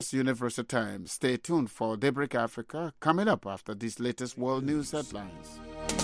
Universal Time. Stay tuned for Daybreak Africa coming up after these latest world news headlines.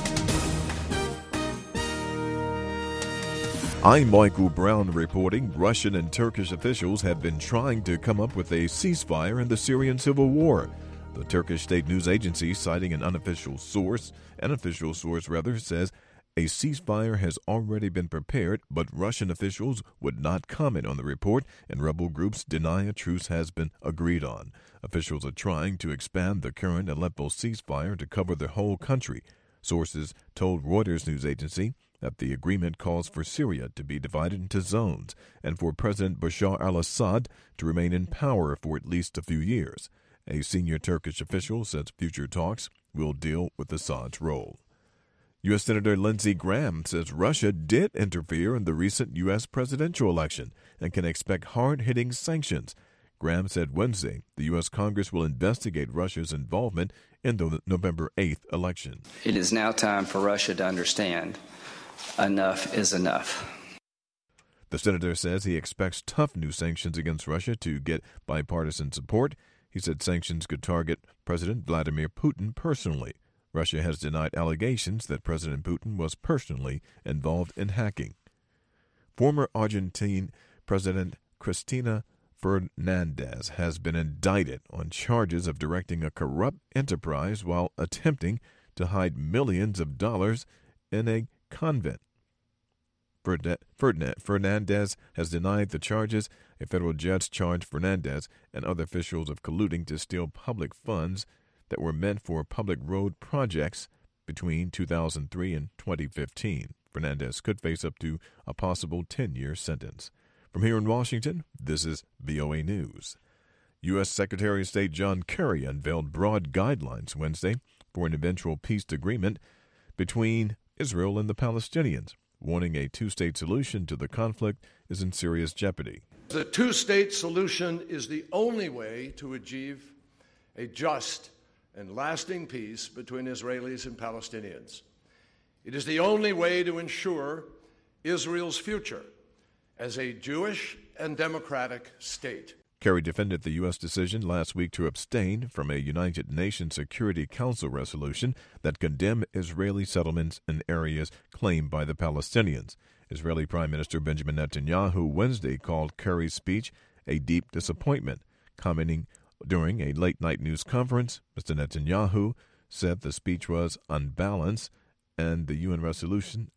I'm Michael Brown reporting Russian and Turkish officials have been trying to come up with a ceasefire in the Syrian civil war. The Turkish state news agency, citing an official source, says a ceasefire has already been prepared, but Russian officials would not comment on the report, and rebel groups deny a truce has been agreed on. Officials are trying to expand the current Aleppo ceasefire to cover the whole country. Sources told Reuters news agency that the agreement calls for Syria to be divided into zones and for President Bashar al-Assad to remain in power for at least a few years. A senior Turkish official says future talks will deal with Assad's role. U.S. Senator Lindsey Graham says Russia did interfere in the recent U.S. presidential election and can expect hard-hitting sanctions. Graham said Wednesday the U.S. Congress will investigate Russia's involvement in the November 8th election. It is now time for Russia to understand enough is enough. The senator says he expects tough new sanctions against Russia to get bipartisan support. He said sanctions could target President Vladimir Putin personally. Russia has denied allegations that President Putin was personally involved in hacking. Former Argentine President Cristina Fernandez has been indicted on charges of directing a corrupt enterprise while attempting to hide millions of dollars in a convent. Fernandez has denied the charges. A federal judge charged Fernandez and other officials of colluding to steal public funds that were meant for public road projects between 2003 and 2015. Fernandez could face up to a possible 10-year sentence. From here in Washington, this is VOA News. U.S. Secretary of State John Kerry unveiled broad guidelines Wednesday for an eventual peace agreement between Israel and the Palestinians, warning a two-state solution to the conflict is in serious jeopardy. The two-state solution is the only way to achieve a just and lasting peace between Israelis and Palestinians. It is the only way to ensure Israel's future as a Jewish and democratic state. Kerry defended the U.S. decision last week to abstain from a United Nations Security Council resolution that condemned Israeli settlements in areas claimed by the Palestinians. Israeli Prime Minister Benjamin Netanyahu Wednesday called Kerry's speech a deep disappointment. Commenting during a late-night news conference, Mr. Netanyahu said the speech was unbalanced and the UN resolution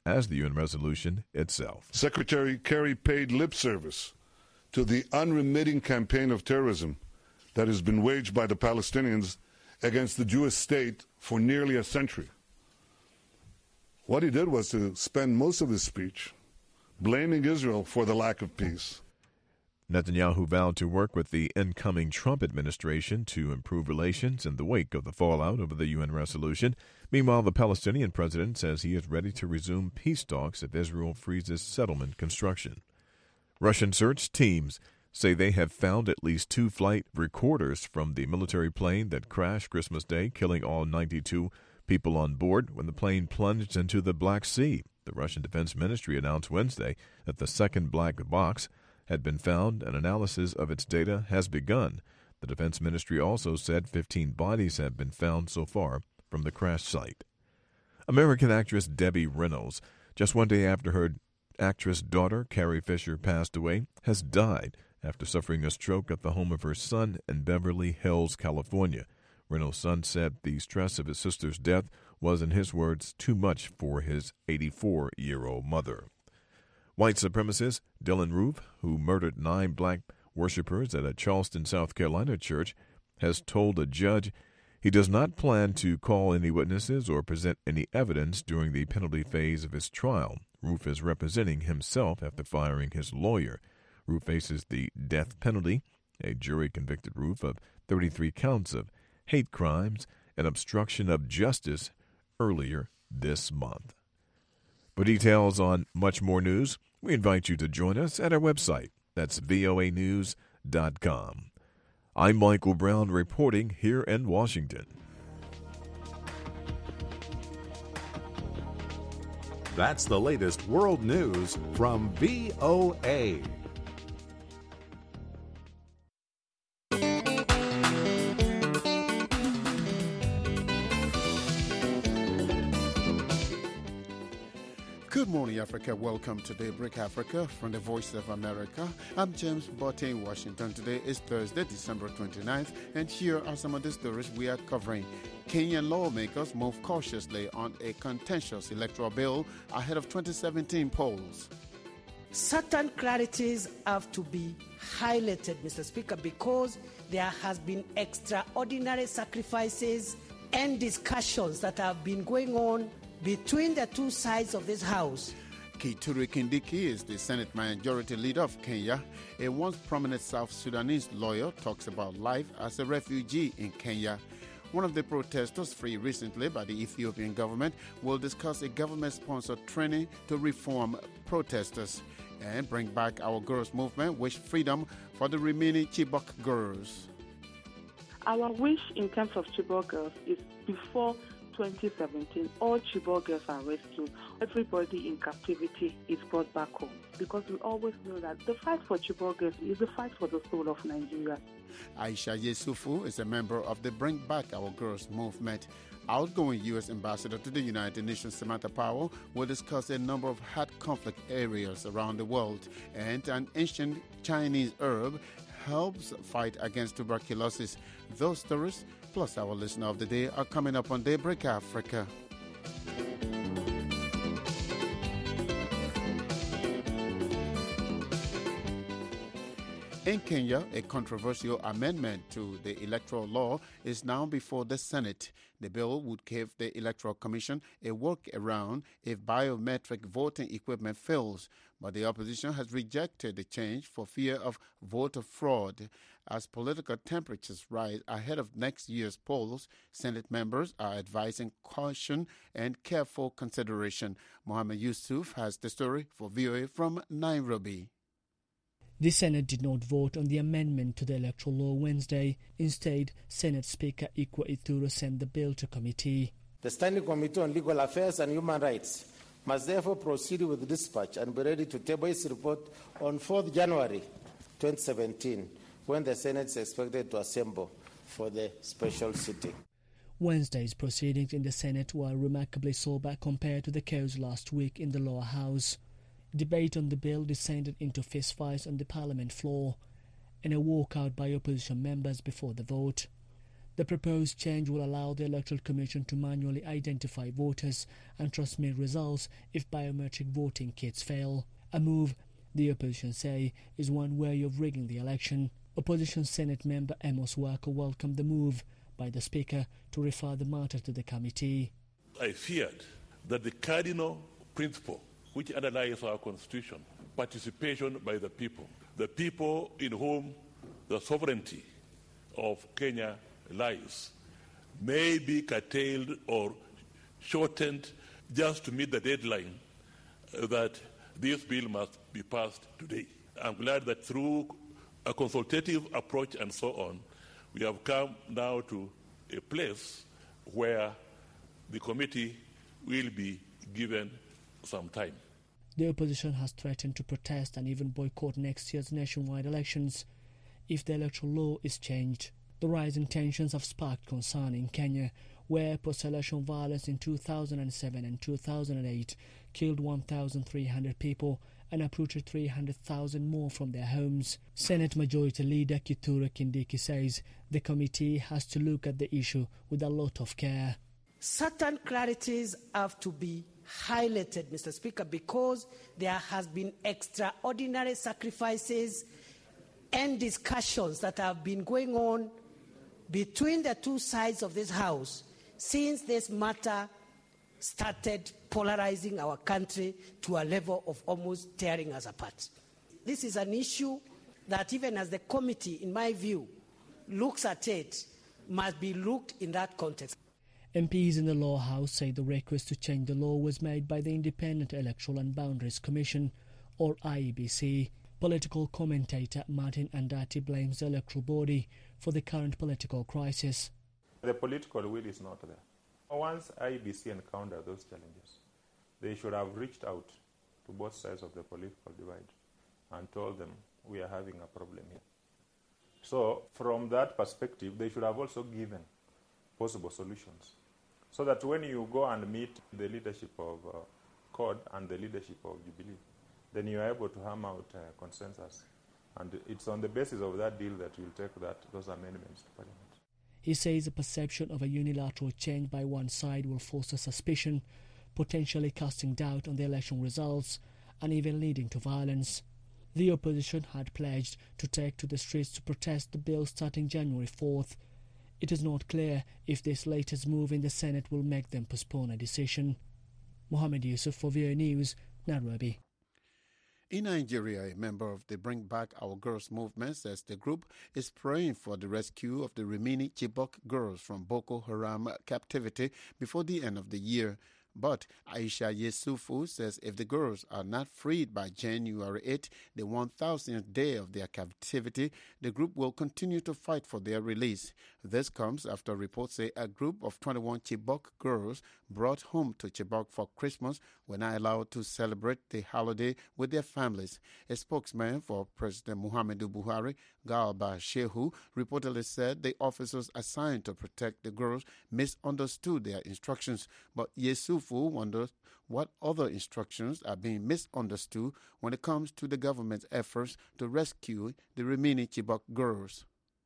itself. Secretary Kerry paid lip service to the unremitting campaign of terrorism that has been waged by the Palestinians against the Jewish state for nearly a century. What he did was to spend most of his speech blaming Israel for the lack of peace. Netanyahu vowed to work with the incoming Trump administration to improve relations in the wake of the fallout over the UN resolution. Meanwhile, the Palestinian president says he is ready to resume peace talks if Israel freezes settlement construction. Russian search teams say they have found at least 2 flight recorders from the military plane that crashed Christmas Day, killing all 92 people on board when the plane plunged into the Black Sea. The Russian Defense Ministry announced Wednesday that the second black box had been found and analysis of its data has begun. The Defense Ministry also said 15 bodies have been found so far from the crash site. American actress Debbie Reynolds, just one day after her actress daughter, Carrie Fisher, passed away, has died after suffering a stroke at the home of her son in Beverly Hills, California. Reynolds' son said the stress of his sister's death was, in his words, too much for his 84-year-old mother. White supremacist Dylan Roof, who murdered 9 black worshipers at a Charleston, South Carolina church, has told a judge he does not plan to call any witnesses or present any evidence during the penalty phase of his trial. Roof is representing himself after firing his lawyer. Roof faces the death penalty. A jury convicted Roof of 33 counts of hate crimes and obstruction of justice earlier this month. For details on much more news, we invite you to join us at our website. That's voanews.com. I'm Michael Brown reporting here in Washington. That's the latest world news from VOA. Good morning, Africa. Welcome to Daybreak Africa from the Voice of America. I'm James Botte in Washington. Today is Thursday, December 29th, and here are some of the stories we are covering. Kenyan lawmakers move cautiously on a contentious electoral bill ahead of 2017 polls. Certain clarities have to be highlighted, Mr. Speaker, because there has been extraordinary sacrifices and discussions that have been going on between the two sides of this House. Kithure Kindiki is the Senate Majority Leader of Kenya. A once prominent South Sudanese lawyer talks about life as a refugee in Kenya. One of the protesters freed recently by the Ethiopian government will discuss a government-sponsored training to reform protesters and bring back our girls movement, wish freedom for the remaining Chibok girls. Our wish in terms of Chibok girls is before 2017, all Chibok girls are rescued. Everybody in captivity is brought back home, because we always know that the fight for Chibok girls is the fight for the soul of Nigeria. Aisha Yesufu is a member of the Bring Back Our Girls movement. Outgoing U.S. Ambassador to the United Nations, Samantha Powell, will discuss a number of hot conflict areas around the world, and an ancient Chinese herb helps fight against tuberculosis. Those stories, plus our listener of the day, are coming up on Daybreak Africa. In Kenya, a controversial amendment to the electoral law is now before the Senate. The bill would give the Electoral Commission a workaround if biometric voting equipment fails, but the opposition has rejected the change for fear of voter fraud. As political temperatures rise ahead of next year's polls, Senate members are advising caution and careful consideration. Mohammed Yusuf has the story for VOA from Nairobi. The Senate did not vote on the amendment to the electoral law Wednesday. Instead, Senate Speaker Ikwa Ithuru sent the bill to committee. The Standing Committee on Legal Affairs and Human Rights must therefore proceed with dispatch and be ready to table its report on 4th January 2017, when the Senate is expected to assemble for the special sitting. Wednesday's proceedings in the Senate were remarkably sober compared to the chaos last week in the lower house. Debate on the bill descended into fistfights on the parliament floor and a walkout by opposition members before the vote. The proposed change will allow the Electoral Commission to manually identify voters and transmit results if biometric voting kits fail. A move, the opposition say, is one way of rigging the election. Opposition Senate member Amos Wako welcomed the move by the Speaker to refer the matter to the committee. I feared that the cardinal principle which underlies our Constitution, participation by the people in whom the sovereignty of Kenya lies, may be curtailed or shortened just to meet the deadline that this bill must be passed today. I'm glad that through a consultative approach and so on, we have come now to a place where the committee will be given some time. The opposition has threatened to protest and even boycott next year's nationwide elections if the electoral law is changed. The rising tensions have sparked concern in Kenya, where post-election violence in 2007 and 2008 killed 1,300 people and uprooted 300,000 more from their homes. Senate Majority Leader Kithure Kindiki says the committee has to look at the issue with a lot of care. Certain clarities have to be highlighted, Mr. Speaker, because there has been extraordinary sacrifices and discussions that have been going on between the two sides of this House since this matter started polarizing our country to a level of almost tearing us apart. This is an issue that even as the committee, in my view, looks at it, must be looked in that context. MPs in the Law House say the request to change the law was made by the Independent Electoral and Boundaries Commission, or IEBC. Political commentator Martin Andati blames the electoral body for the current political crisis. The political will is not there. Once IEBC encountered those challenges, they should have reached out to both sides of the political divide and told them we are having a problem here. So from that perspective, they should have also given possible solutions, so that when you go and meet the leadership of CORD and the leadership of Jubilee, then you are able to hammer out consensus. And it's on the basis of that deal that you'll take those amendments to Parliament. He says the perception of a unilateral change by one side will foster suspicion, potentially casting doubt on the election results and even leading to violence. The opposition had pledged to take to the streets to protest the bill starting January 4th. It is not clear if this latest move in the Senate will make them postpone a decision. Mohammed Yusuf for VOA News, Nairobi. In Nigeria, a member of the Bring Back Our Girls movement says the group is praying for the rescue of the remaining Chibok girls from Boko Haram captivity before the end of the year. But Aisha Yesufu says if the girls are not freed by January 8, the 1,000th day of their captivity, the group will continue to fight for their release. This comes after reports say a group of 21 Chibok girls brought home to Chibok for Christmas were not allowed to celebrate the holiday with their families. A spokesman for President Muhammadu Buhari, Garba Shehu, reportedly said the officers assigned to protect the girls misunderstood their instructions, but Yesufu wonders what other instructions are being misunderstood when it comes to the government's efforts to rescue the remaining Chibok girls.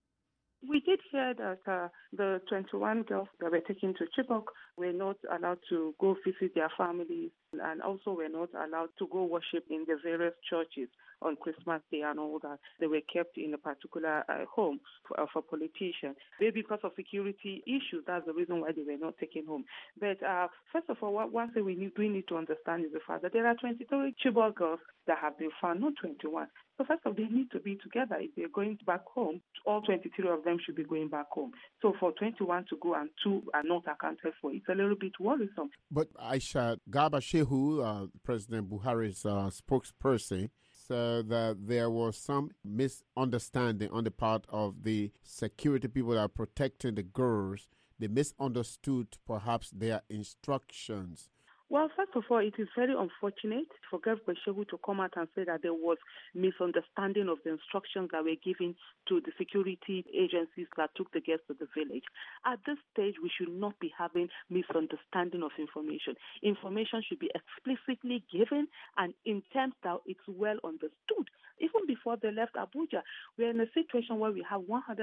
We did hear that the 21 girls that were taken to Chibok were not allowed to go visit their families, and also were not allowed to go worship in the various churches on Christmas Day and all that. They were kept in a particular home for politicians. Maybe because of security issues, that's the reason why they were not taken home. But first of all, one thing we need to understand is the fact that there are 23 Chibok girls that have been found, not 21. So first of all, they need to be together. If they're going back home, all 23 of them should be going back home. So for 21 to go and 2 are not accounted for, it's a little bit worrisome. But Aisha, Garba Shehu, President Buhari's spokesperson, said that there was some misunderstanding on the part of the security people that are protecting the girls. They misunderstood perhaps their instructions. Well, first of all, it is very unfortunate for Garba Shehu to come out and say that there was misunderstanding of the instructions that were given to the security agencies that took the girls to the village. At this stage, we should not be having misunderstanding of information. Information should be explicitly given and in terms that it's well understood. Even before they left Abuja, we're in a situation where we have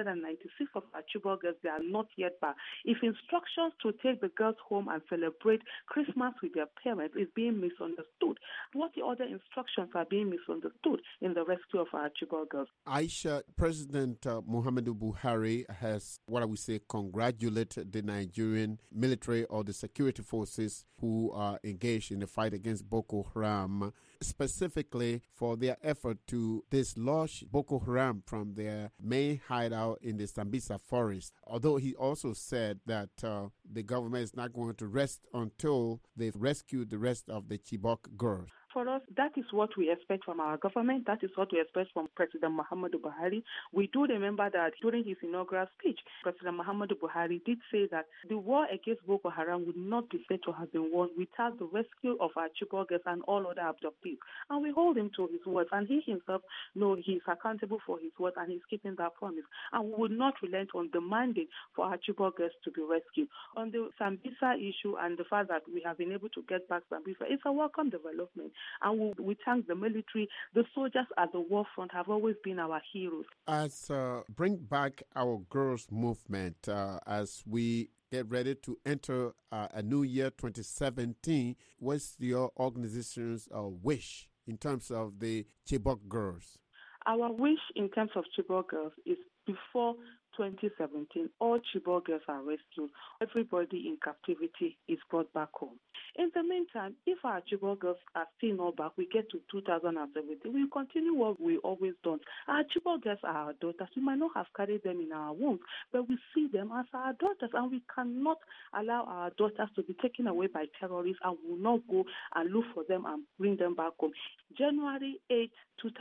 196 of our Chibok girls that are not yet back. If instructions to take the girls home and celebrate Christmas with their parents is being misunderstood, what the other instructions are being misunderstood in the rescue of our Chibok girls? Aisha, President Muhammadu Buhari has, what I would say, congratulated the Nigerian military or the security forces who are engaged in the fight against Boko Haram, specifically for their effort to dislodge Boko Haram from their main hideout in the Sambisa forest. Although he also said that the government is not going to rest until they've rescued the rest of the Chibok girls. For us, that is what we expect from our government. That is what we expect from President Muhammadu Buhari. We do remember that during his inaugural speech, President Muhammadu Buhari did say that the war against Boko Haram would not be said to have been won without the rescue of our Chibok girls and all other abductees. And we hold him to his words. And he himself knows he is accountable for his words and he's keeping that promise. And we would not relent on demanding for our Chibok girls to be rescued. On the Sambisa issue and the fact that we have been able to get back Sambisa, it's a welcome development. And we thank the military. The soldiers at the war front have always been our heroes. As Bring Back Our Girls movement, as we get ready to enter a new year, 2017, what's your organization's wish in terms of the Chibok girls? Our wish in terms of Chibok girls is before 2017, all Chibok girls are rescued. Everybody in captivity is brought back home. In the meantime, if our Chibok girls are still not back, we get to 2017, we continue what we always done. Our Chibok girls are our daughters. We might not have carried them in our wombs, but we see them as our daughters, and we cannot allow our daughters to be taken away by terrorists, and will not go and look for them and bring them back home. January 8,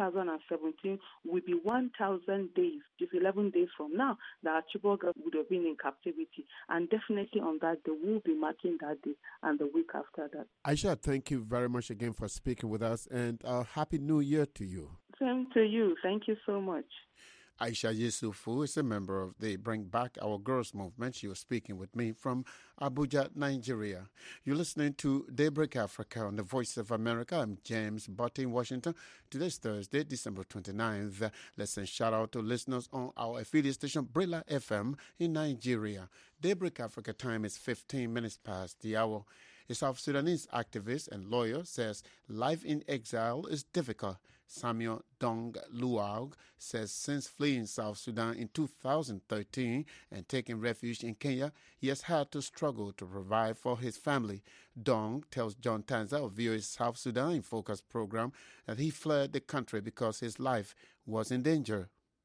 2017 will be 1,000 days, just 11 days from now, that our Chibok girls would have been in captivity. And definitely on that day, we'll be marking that day and the week after that. Aisha, thank you very much again for speaking with us, and Happy New Year to you. Same to you. Thank you so much. Aisha Yusufu is a member of the Bring Back Our Girls movement. She was speaking with me from Abuja, Nigeria. You're listening to Daybreak Africa on the Voice of America. I'm James Botti in Washington. Today's Thursday, December 29th. Let's send shout out to listeners on our affiliate station, Brilla FM in Nigeria. Daybreak Africa time is 15 minutes past the hour. A South Sudanese activist and lawyer says life in exile is difficult. Samuel Dong Luaug says since fleeing South Sudan in 2013 and taking refuge in Kenya, he has had to struggle to provide for his family. Dong tells John Tanza of VOA's South Sudan in Focus program that he fled the country because his life was in danger.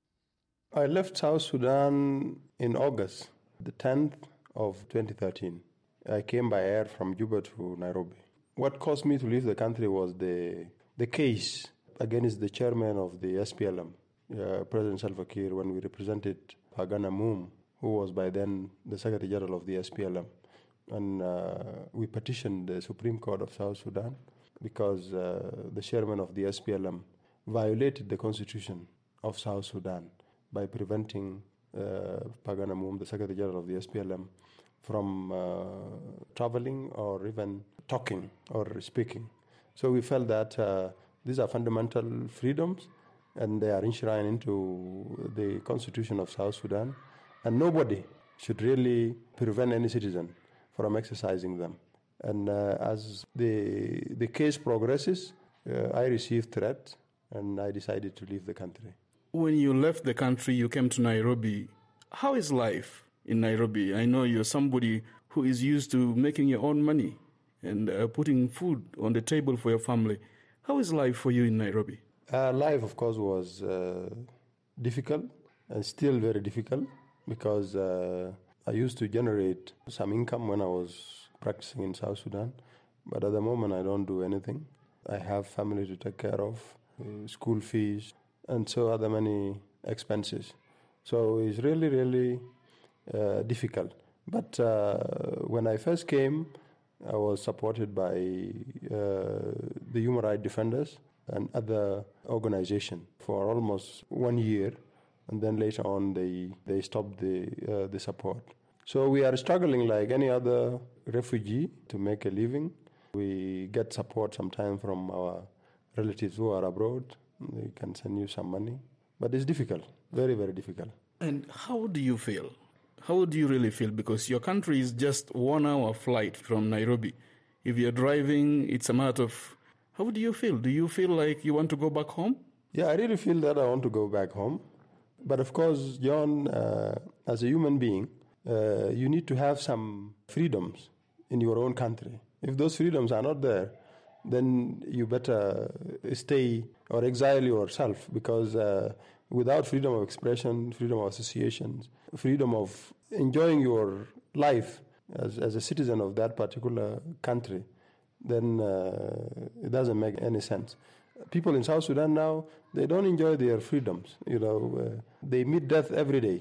I left South Sudan in August, the 10th of 2013. I came by air from Juba to Nairobi. What caused me to leave the country was the case against the chairman of the SPLM, President Salva Kiir, when we represented Pagana Moom, who was by then the Secretary General of the SPLM. And we petitioned the Supreme Court of South Sudan because the chairman of the SPLM violated the constitution of South Sudan by preventing Pagana Moom, the Secretary General of the SPLM, from traveling or even talking or speaking. So we felt that these are fundamental freedoms and they are enshrined into the Constitution of South Sudan, and nobody should really prevent any citizen from exercising them. And as the case progresses, I received threats and I decided to leave the country. When you left the country, you came to Nairobi. How is life in Nairobi? I know you're somebody who is used to making your own money and putting food on the table for your family. How is life for you in Nairobi? Life, of course, was difficult and still very difficult because I used to generate some income when I was practicing in South Sudan. But at the moment, I don't do anything. I have family to take care of, school fees, and so other many expenses. So it's really, really difficult. But when I first came, I was supported by the human rights defenders and other organizations for almost 1 year, and then later on they stopped the support. So we are struggling like any other refugee to make a living. We get support sometimes from our relatives who are abroad. They can send you some money, but it's difficult, very, very difficult. And how do you feel? How do you really feel? Because your country is just 1 hour flight from Nairobi. If you're driving, it's a matter of... How do you feel? Do you feel like you want to go back home? Yeah, I really feel that I want to go back home. But of course, John, as a human being, you need to have some freedoms in your own country. If those freedoms are not there, then you better stay or exile yourself, because without freedom of expression, freedom of associations, freedom of enjoying your life as a citizen of that particular country, then it doesn't make any sense. People in South Sudan now, they don't enjoy their freedoms. They meet death every day.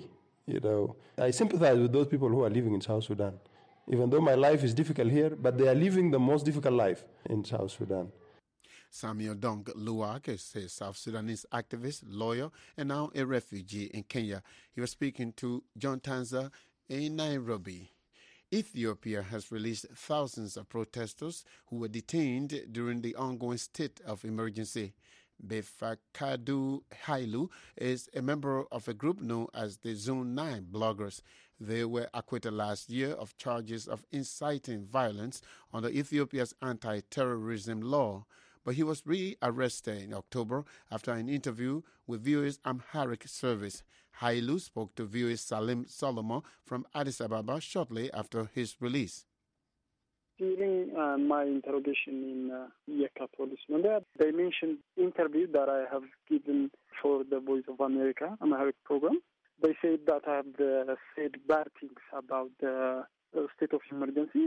I sympathize with those people who are living in South Sudan. Even though my life is difficult here, but they are living the most difficult life in South Sudan. Samuel Dong Luaug is a South Sudanese activist, lawyer, and now a refugee in Kenya. He was speaking to John Tanza in Nairobi. Ethiopia has released thousands of protesters who were detained during the ongoing state of emergency. Befakadu Hailu is a member of a group known as the Zone 9 bloggers. They were acquitted last year of charges of inciting violence under Ethiopia's anti-terrorism law. But he was re-arrested in October after an interview with VOA's Amharic service. Hailu spoke to VOA's Salim Solomon from Addis Ababa shortly after his release. During my interrogation in Yeka police, they mentioned interview that I have given for the Voice of America Amharic program. They said that I have said bad things about the state of emergency,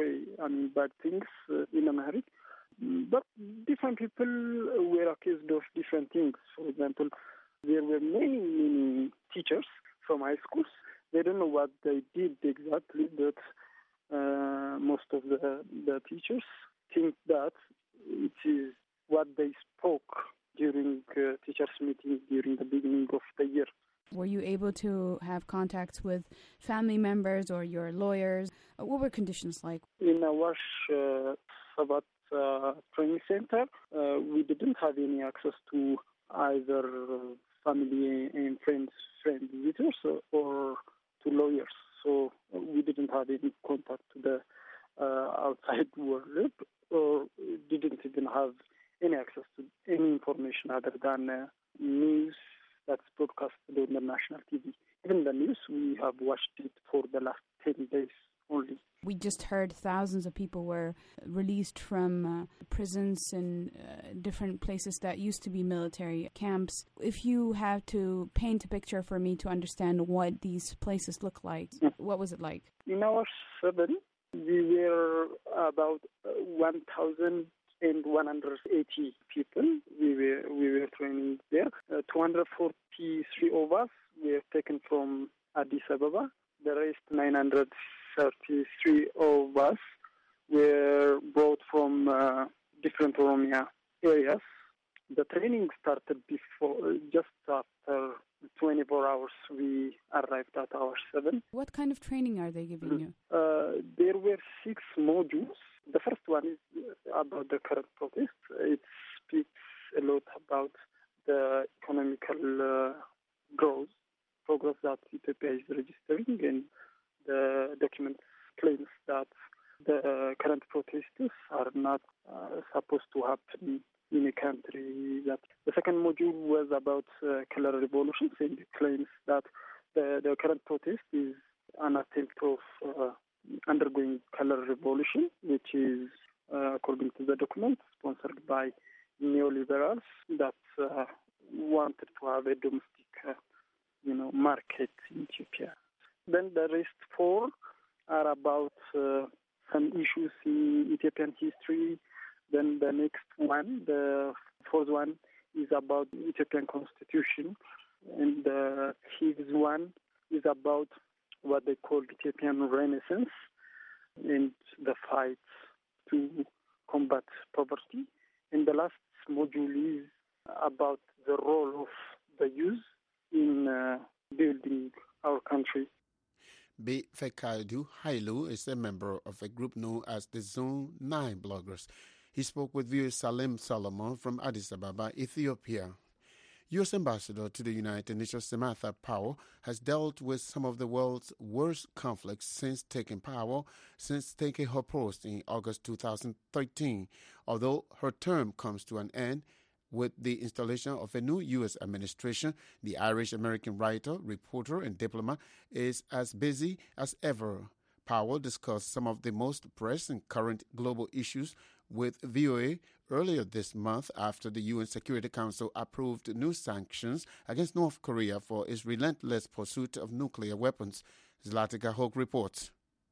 bad things in Amharic. But different people were accused of different things. For example, there were many teachers from high schools. They don't know what they did exactly, but most of the teachers think that it is what they spoke during teachers' meeting during the beginning of the year. Were you able to have contacts with family members or your lawyers? What were conditions like? In our Sabat training center, we didn't have any access to either family and friend visitors or to lawyers. So we didn't have any contact to the outside world, or didn't even have any access to any information other than news that's broadcasted on the national TV. Even the news, we have watched it for the last 10 days only. We just heard thousands of people were released from prisons and different places that used to be military camps. If you have to paint a picture for me to understand what these places look like, what was it like? In our 7, we were about 1,180 people. We were training there. 243 of us were taken from Addis Ababa. The rest, 933 of us, were brought from different Oromia areas. The training started just after 24 hours we arrived at our 7. What kind of training are they giving you? There were 6 modules. The first one is about the current protest. It speaks a lot about the economical progress that Ethiopia is registering, and the document claims that the current protests are not supposed to happen in a country. That the second module was about color revolutions, and it claims that the current protest is an attempt of undergoing color revolution, which is, according to the document, sponsored by neoliberals that wanted to have a domestic, market in Ethiopia. Then the rest 4 are about some issues in Ethiopian history. Then the next one, the 4th one, is about the Ethiopian constitution. And the 5th one is about what they call Ethiopian Renaissance and the fight to combat poverty. And the last module is about the role of the youth in building our country. Befeqadu Hailu is a member of a group known as the Zone 9 bloggers. He spoke with viewer Salim Solomon from Addis Ababa, Ethiopia. U.S. Ambassador to the United Nations Samantha Power has dealt with some of the world's worst conflicts since taking her post in August 2013. Although her term comes to an end with the installation of a new U.S. administration, the Irish-American writer, reporter, and diplomat is as busy as ever. Powell discussed some of the most pressing current global issues with VOA earlier this month after the UN Security Council approved new sanctions against North Korea for its relentless pursuit of nuclear weapons. Zlatica Hoke reports.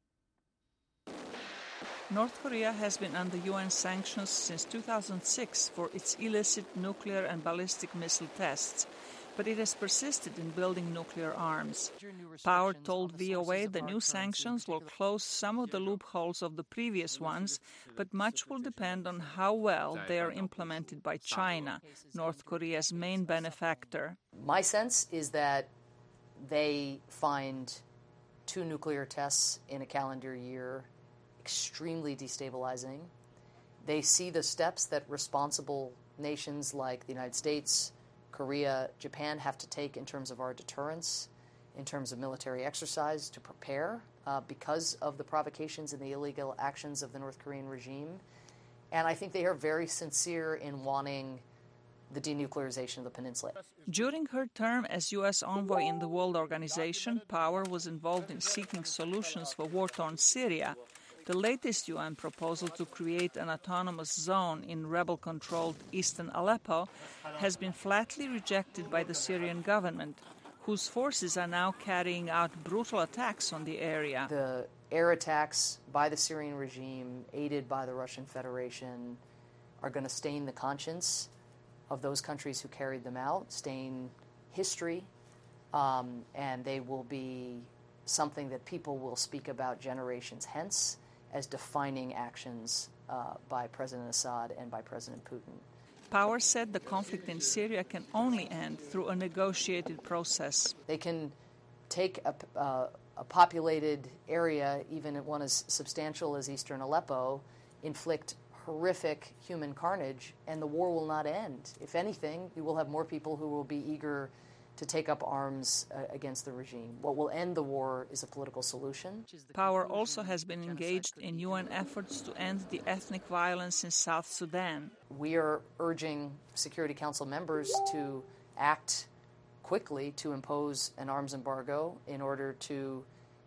North Korea has been under UN sanctions since 2006 for its illicit nuclear and ballistic missile tests, but it has persisted in building nuclear arms. Power told VOA the new sanctions will close some of the loopholes of the previous ones, but much will depend on how well they are implemented by China, North Korea's main benefactor. My sense is that they find 2 nuclear tests in a calendar year extremely destabilizing. They see the steps that responsible nations like the United States, Korea, Japan have to take in terms of our deterrence, in terms of military exercise to prepare because of the provocations and the illegal actions of the North Korean regime. And I think they are very sincere in wanting the denuclearization of the peninsula. During her term as U.S. envoy in the World Organization, Power was involved in seeking solutions for war-torn Syria. The latest UN proposal to create an autonomous zone in rebel-controlled eastern Aleppo has been flatly rejected by the Syrian government, whose forces are now carrying out brutal attacks on the area. The air attacks by the Syrian regime, aided by the Russian Federation, are going to stain the conscience of those countries who carried them out, stain history, and they will be something that people will speak about generations hence as defining actions by President Assad and by President Putin. Power said the conflict in Syria can only end through a negotiated process. They can take a populated area, even one as substantial as eastern Aleppo, inflict horrific human carnage, and the war will not end. If anything, you will have more people who will be eager to take up arms against the regime. What will end the war is a political solution. Power also has been engaged in UN efforts to end the ethnic violence in South Sudan. We are urging Security Council members to act quickly to impose an arms embargo in order to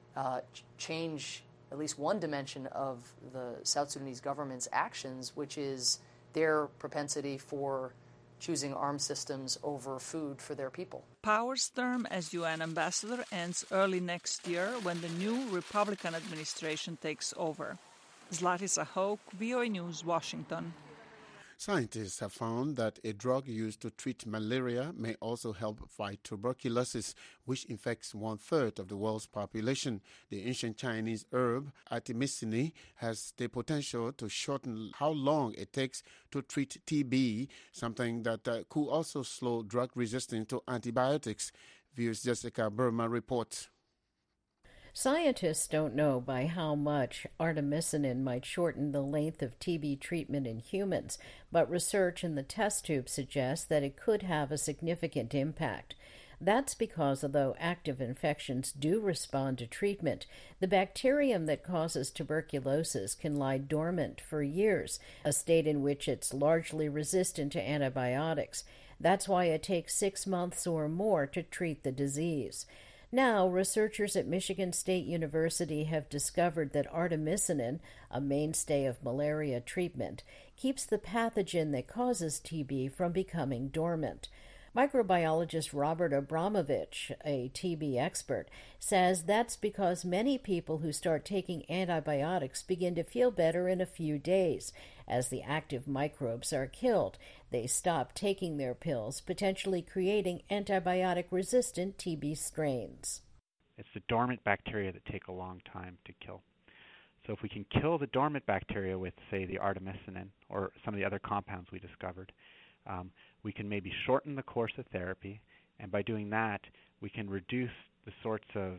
change at least one dimension of the South Sudanese government's actions, which is their propensity for choosing arms systems over food for their people. Power's term as UN ambassador ends early next year when the new Republican administration takes over. Zlatisa Hoke, VOA News, Washington. Scientists have found that a drug used to treat malaria may also help fight tuberculosis, which infects 1/3 of the world's population. The ancient Chinese herb artemisinin has the potential to shorten how long it takes to treat TB, something that could also slow drug resistance to antibiotics. VOA's Jessica Burma reports. Scientists don't know by how much artemisinin might shorten the length of TB treatment in humans, but research in the test tube suggests that it could have a significant impact. That's because although active infections do respond to treatment, the bacterium that causes tuberculosis can lie dormant for years, a state in which it's largely resistant to antibiotics. That's why it takes 6 months or more to treat the disease. Now, researchers at Michigan State University have discovered that artemisinin, a mainstay of malaria treatment, keeps the pathogen that causes TB from becoming dormant. Microbiologist Robert Abramovich, a TB expert, says that's because many people who start taking antibiotics begin to feel better in a few days. As the active microbes are killed, they stop taking their pills, potentially creating antibiotic-resistant TB strains. It's the dormant bacteria that take a long time to kill. So if we can kill the dormant bacteria with, say, the artemisinin or some of the other compounds we discovered, we can maybe shorten the course of therapy, and by doing that, we can reduce the sorts of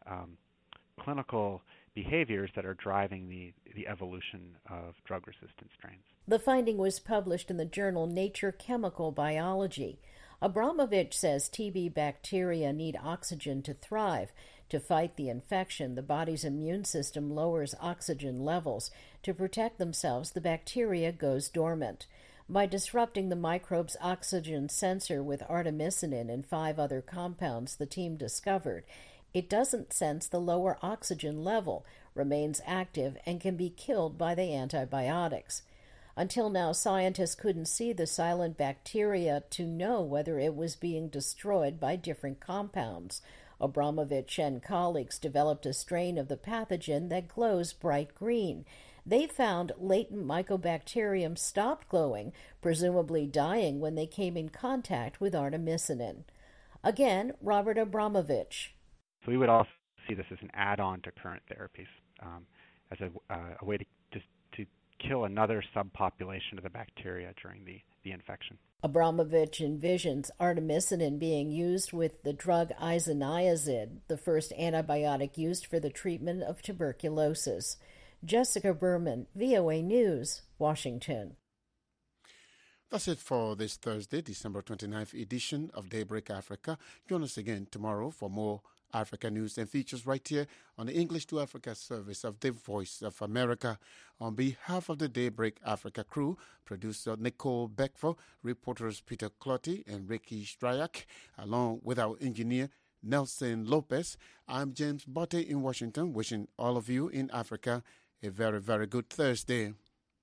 clinical behaviors that are driving the evolution of drug-resistant strains. The finding was published in the journal Nature Chemical Biology. Abramovich says TB bacteria need oxygen to thrive. To fight the infection, the body's immune system lowers oxygen levels. To protect themselves, the bacteria goes dormant. By disrupting the microbe's oxygen sensor with artemisinin and 5 other compounds the team discovered, it doesn't sense the lower oxygen level, remains active, and can be killed by the antibiotics. Until now, scientists couldn't see the silent bacteria to know whether it was being destroyed by different compounds. Abramovich and colleagues developed a strain of the pathogen that glows bright green. They found latent mycobacterium stopped glowing, presumably dying when they came in contact with artemisinin. Again, Robert Abramovich. So we would also see this as an add-on to current therapies, as a way to kill another subpopulation of the bacteria during the infection. Abramovich envisions artemisinin being used with the drug isoniazid, the first antibiotic used for the treatment of tuberculosis. Jessica Berman, VOA News, Washington. That's it for this Thursday, December 29th edition of Daybreak Africa. Join us again tomorrow for more Africa news and features right here on the English to Africa service of the Voice of America. On behalf of the Daybreak Africa crew, producer Nicole Beckford, reporters Peter Clotty and Ricky Stryak, along with our engineer Nelson Lopez, I'm James Botte in Washington, wishing all of you in Africa a very, very good Thursday.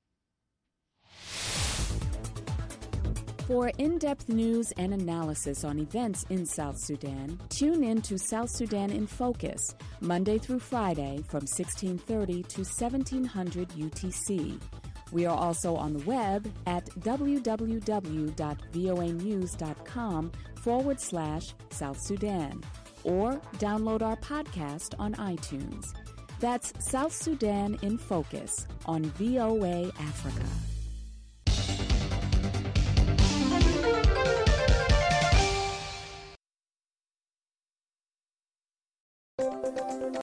For in-depth news and analysis on events in South Sudan, tune in to South Sudan in Focus, Monday through Friday from 1630 to 1700 UTC. We are also on the web at www.voanews.com/South Sudan, or download our podcast on iTunes. That's South Sudan in Focus on VOA Africa.